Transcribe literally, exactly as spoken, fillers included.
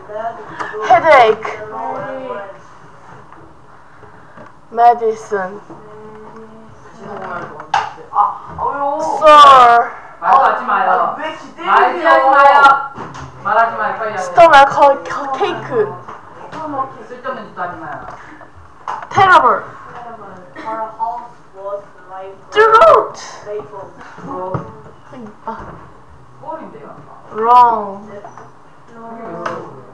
headache, medicine, sore, 말하지 마요. 말하지 마요. 말하지 마요. 빨리 하세요. stomach cake, 쓸데없는 짓도 하지 마요. terrible, throat, 꼴인데요? wrong, 이게 왜